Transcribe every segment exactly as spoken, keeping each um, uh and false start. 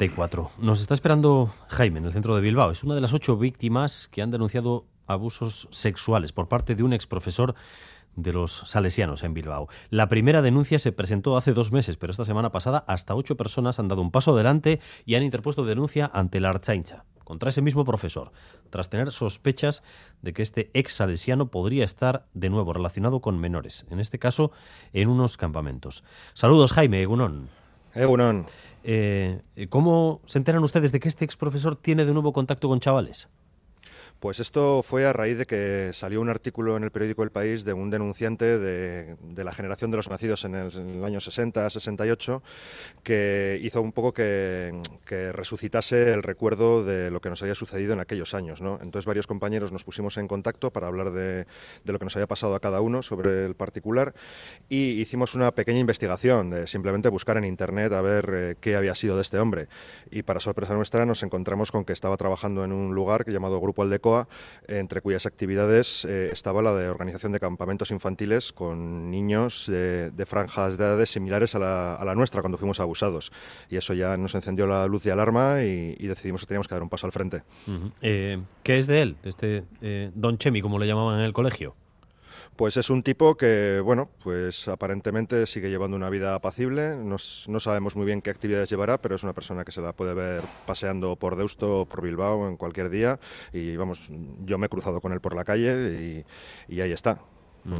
treinta y cuatro. Nos está esperando Jaime en el centro de Bilbao. Es una de las ocho víctimas que han denunciado abusos sexuales por parte de un exprofesor de los salesianos en Bilbao. La primera denuncia se presentó hace dos meses, pero esta semana pasada hasta ocho personas han dado un paso adelante y han interpuesto denuncia ante la Ertzaintza contra ese mismo profesor, tras tener sospechas de que este ex salesiano podría estar de nuevo relacionado con menores, en este caso en unos campamentos. Saludos, Jaime, Egunon. Egunon. Eh, ¿Cómo se enteran ustedes de que este ex profesor tiene de nuevo contacto con chavales? Pues esto fue a raíz de que salió un artículo en el periódico El País de un denunciante de, de la generación de los nacidos en el, en el año sesenta, sesenta y ocho, que hizo un poco que, que resucitase el recuerdo de lo que nos había sucedido en aquellos años, ¿no? Entonces varios compañeros nos pusimos en contacto para hablar de, de lo que nos había pasado a cada uno sobre el particular y hicimos una pequeña investigación, de simplemente buscar en internet a ver eh, qué había sido de este hombre. Y para sorpresa nuestra nos encontramos con que estaba trabajando en un lugar que llamado Grupo Aldecoa, entre cuyas actividades eh, estaba la de organización de campamentos infantiles con niños de, de franjas de edades similares a la, a la nuestra cuando fuimos abusados. Y eso ya nos encendió la luz de alarma y, y decidimos que teníamos que dar un paso al frente. Uh-huh. eh, ¿Qué es de él, de este eh, Don Chemi, como le llamaban en el colegio? Pues es un tipo que, bueno, pues aparentemente sigue llevando una vida apacible. No, no sabemos muy bien qué actividades llevará, pero es una persona que se la puede ver paseando por Deusto o por Bilbao en cualquier día. Y vamos, yo me he cruzado con él por la calle y, y ahí está. Mm.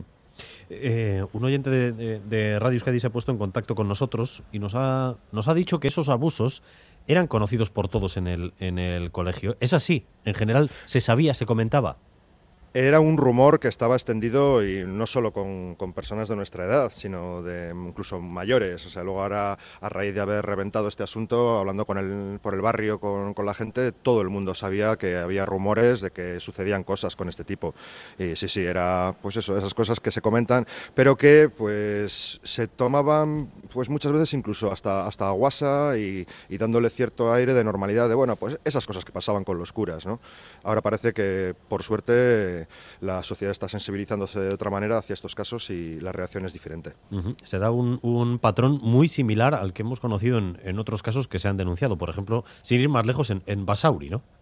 Eh, un oyente de, de, de Radio Euskadi se ha puesto en contacto con nosotros y nos ha, nos ha dicho que esos abusos eran conocidos por todos en el, en el colegio. ¿Es así? En general, ¿se sabía, se comentaba? Era un rumor que estaba extendido y no solo con, con personas de nuestra edad, sino de incluso mayores. O sea, luego ahora, a raíz de haber reventado este asunto, hablando con el, por el barrio, con, con la gente, todo el mundo sabía que había rumores de que sucedían cosas con este tipo. Y sí, sí, era pues eso, esas cosas que se comentan, pero que pues se tomaban pues muchas veces incluso hasta, hasta a guasa y, y dándole cierto aire de normalidad, de bueno, pues esas cosas que pasaban con los curas, ¿no? Ahora parece que, por suerte, la sociedad está sensibilizándose de otra manera hacia estos casos y la reacción es diferente. Uh-huh. Se da un, un patrón muy similar al que hemos conocido en, en otros casos que se han denunciado. Por ejemplo, sin ir más lejos, en, en Basauri, ¿no?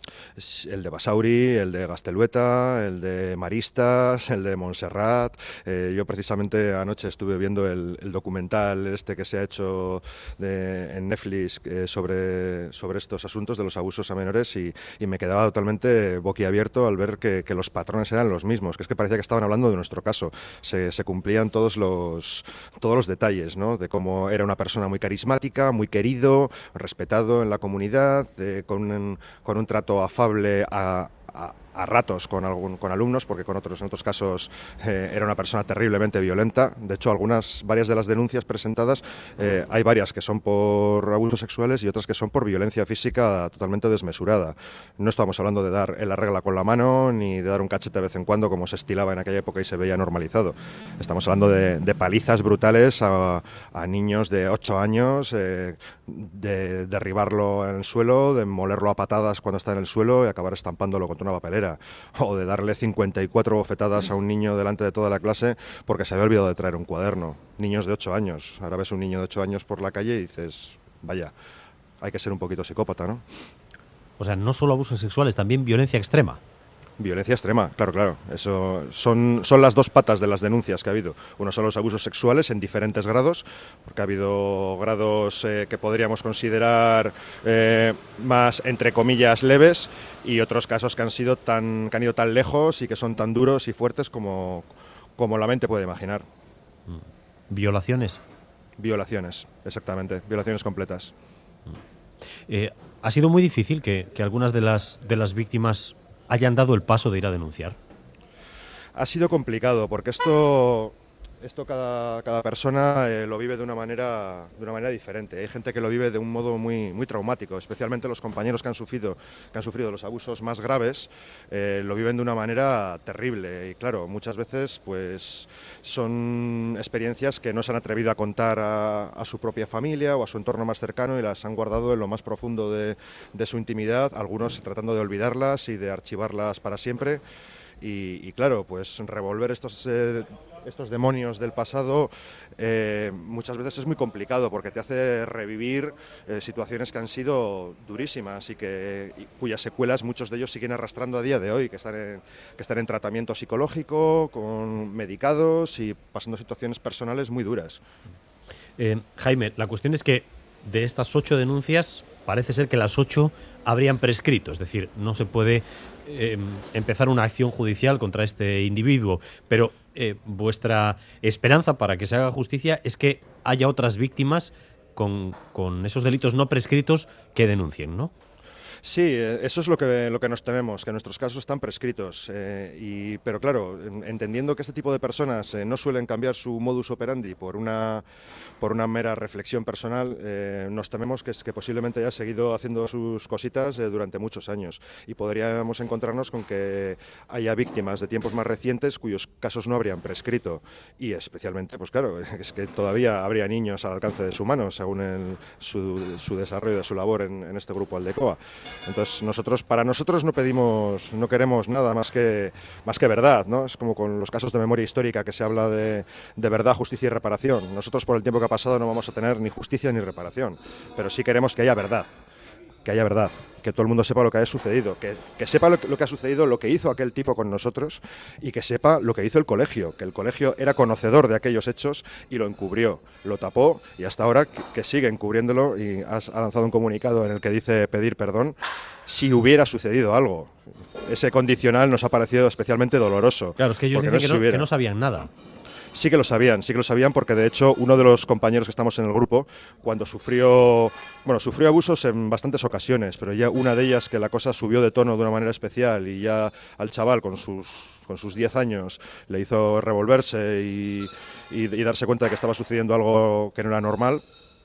El de Basauri, el de Gastelueta, el de Maristas, el de Montserrat. Eh, yo precisamente anoche estuve viendo el, el documental este que se ha hecho de, en Netflix eh, sobre, sobre estos asuntos de los abusos a menores y, y me quedaba totalmente boquiabierto al ver que, que los patrones eran los mismos, que es que parecía que estaban hablando de nuestro caso. Se, se cumplían todos los, todos los detalles, ¿no? De cómo era una persona muy carismática, muy querido, respetado en la comunidad, eh, con, un, con un trato afable a, a, a ratos con, algún, con alumnos, porque con otros, en otros casos eh, era una persona terriblemente violenta. De hecho, algunas, varias de las denuncias presentadas, eh, hay varias que son por abusos sexuales y otras que son por violencia física totalmente desmesurada. No estamos hablando de dar la regla con la mano ni de dar un cachete de vez en cuando como se estilaba en aquella época y se veía normalizado. Estamos hablando de, de palizas brutales a, a niños de ocho años, eh, de derribarlo en el suelo, de molerlo a patadas cuando está en el suelo y acabar estampándolo contra una papelera, o de darle cincuenta y cuatro bofetadas a un niño delante de toda la clase porque se había olvidado de traer un cuaderno. Niños de ocho años. Ahora ves un niño de ocho años por la calle y dices, vaya, hay que ser un poquito psicópata, ¿no? O sea, no solo abusos sexuales, también violencia extrema. Violencia extrema, claro, claro. Eso son, son las dos patas de las denuncias que ha habido. Uno son los abusos sexuales en diferentes grados, porque ha habido grados eh, que podríamos considerar eh, más, entre comillas, leves, y otros casos que han sido tan, que han ido tan lejos y que son tan duros y fuertes como, como la mente puede imaginar. ¿Violaciones? Violaciones, exactamente. Violaciones completas. Eh, ¿Ha sido muy difícil que, que algunas de las, de las víctimas hayan dado el paso de ir a denunciar? Ha sido complicado porque esto, esto cada, cada persona eh, lo vive de una manera, de una manera diferente. Hay gente que lo vive de un modo muy, muy traumático, especialmente los compañeros que han sufrido, que han sufrido los abusos más graves, eh, lo viven de una manera terrible. Y claro, muchas veces pues, son experiencias que no se han atrevido a contar a, a su propia familia o a su entorno más cercano y las han guardado en lo más profundo de, de su intimidad, algunos tratando de olvidarlas y de archivarlas para siempre. Y, y claro, pues revolver estos... Eh, estos demonios del pasado eh, muchas veces es muy complicado porque te hace revivir eh, situaciones que han sido durísimas y, que, y cuyas secuelas muchos de ellos siguen arrastrando a día de hoy, que están en, que están en tratamiento psicológico, con medicados y pasando situaciones personales muy duras. Eh, Jaime, la cuestión es que de estas ocho denuncias parece ser que las ocho habrían prescrito, es decir, no se puede eh, empezar una acción judicial contra este individuo, pero eh, vuestra esperanza para que se haga justicia es que haya otras víctimas con, con esos delitos no prescritos que denuncien, ¿no? Sí, eso es lo que, lo que nos tememos, que nuestros casos están prescritos. Eh, y, pero claro, entendiendo que este tipo de personas eh, no suelen cambiar su modus operandi por una, por una mera reflexión personal, eh, nos tememos que, que posiblemente haya seguido haciendo sus cositas eh, durante muchos años. Y podríamos encontrarnos con que haya víctimas de tiempos más recientes cuyos casos no habrían prescrito. Y especialmente, pues claro, es que todavía habría niños al alcance de su mano, según el, su, su desarrollo de su labor en, en este grupo Aldecoa. Entonces nosotros, para nosotros no pedimos, no queremos nada más que más que verdad, ¿no? Es como con los casos de memoria histórica que se habla de, de verdad, justicia y reparación. Nosotros por el tiempo que ha pasado no vamos a tener ni justicia ni reparación, pero sí queremos que haya verdad, que haya verdad, que todo el mundo sepa lo que ha sucedido, que, que sepa lo que, lo que ha sucedido, lo que hizo aquel tipo con nosotros y que sepa lo que hizo el colegio, que el colegio era conocedor de aquellos hechos y lo encubrió, lo tapó y hasta ahora que, que sigue encubriéndolo y has, ha lanzado un comunicado en el que dice pedir perdón si hubiera sucedido algo. Ese condicional nos ha parecido especialmente doloroso. Claro, es que ellos dicen no que, no, que no sabían nada. Sí que lo sabían, sí que lo sabían porque de hecho uno de los compañeros que estamos en el grupo, cuando sufrió, bueno, sufrió abusos en bastantes ocasiones, pero ya una de ellas que la cosa subió de tono de una manera especial y ya al chaval con sus con sus diez años le hizo revolverse y, y, y darse cuenta de que estaba sucediendo algo que no era normal,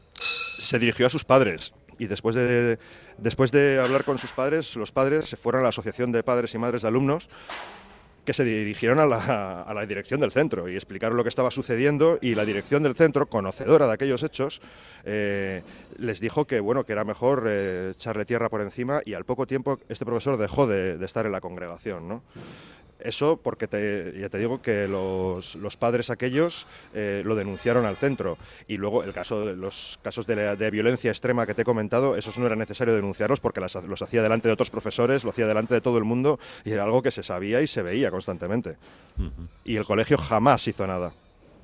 se dirigió a sus padres. Y después de, después de hablar con sus padres, los padres se fueron a la Asociación de Padres y Madres de Alumnos, que se dirigieron a la, a la dirección del centro y explicaron lo que estaba sucediendo, y la dirección del centro, conocedora de aquellos hechos, eh, les dijo que bueno que era mejor eh, echarle tierra por encima, y al poco tiempo este profesor dejó de, de estar en la congregación, ¿no? Eso porque te, ya te digo que los, los padres aquellos eh, lo denunciaron al centro, y luego el caso de los casos de, la, de violencia extrema que te he comentado, esos no era necesario denunciarlos porque las, los hacía delante de otros profesores, lo hacía delante de todo el mundo, y era algo que se sabía y se veía constantemente. Uh-huh. Y el colegio jamás hizo nada.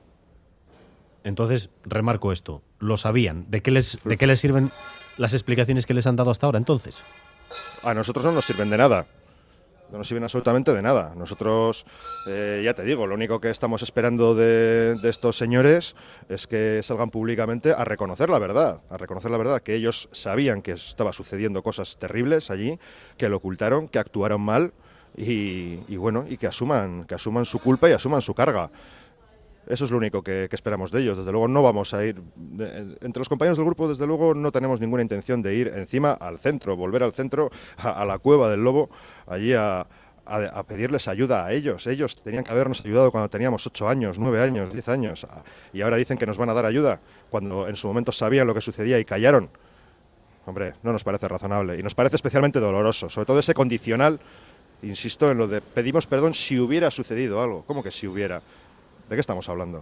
Entonces, remarco esto, lo sabían. ¿De qué les, de qué les sirven las explicaciones que les han dado hasta ahora entonces? A nosotros no nos sirven de nada. No nos sirven absolutamente de nada. Nosotros, eh, ya te digo, lo único que estamos esperando de, de estos señores es que salgan públicamente a reconocer la verdad, a reconocer la verdad, que ellos sabían que estaba sucediendo cosas terribles allí, que lo ocultaron, que actuaron mal y, y bueno, y que asuman, que asuman su culpa y asuman su carga. Eso es lo único que, que esperamos de ellos. Desde luego no vamos a ir... De, entre los compañeros del grupo, desde luego, no tenemos ninguna intención de ir encima al centro, volver al centro, a, a la cueva del lobo, allí a, a, a pedirles ayuda a ellos. Ellos tenían que habernos ayudado cuando teníamos ocho años, nueve años, diez años. A, y ahora dicen que nos van a dar ayuda, cuando en su momento sabían lo que sucedía y callaron. Hombre, no nos parece razonable. Y nos parece especialmente doloroso. Sobre todo ese condicional, insisto, en lo de pedimos perdón si hubiera sucedido algo. ¿Cómo que si hubiera? ¿De qué estamos hablando?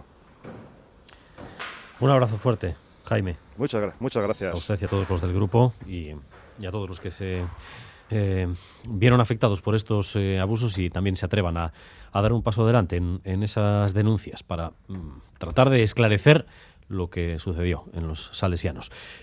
Un abrazo fuerte, Jaime. Muchas, muchas gracias. A usted y a todos los del grupo y, y a todos los que se eh, vieron afectados por estos eh, abusos y también se atrevan a, a dar un paso adelante en, en esas denuncias para mm, tratar de esclarecer lo que sucedió en los salesianos.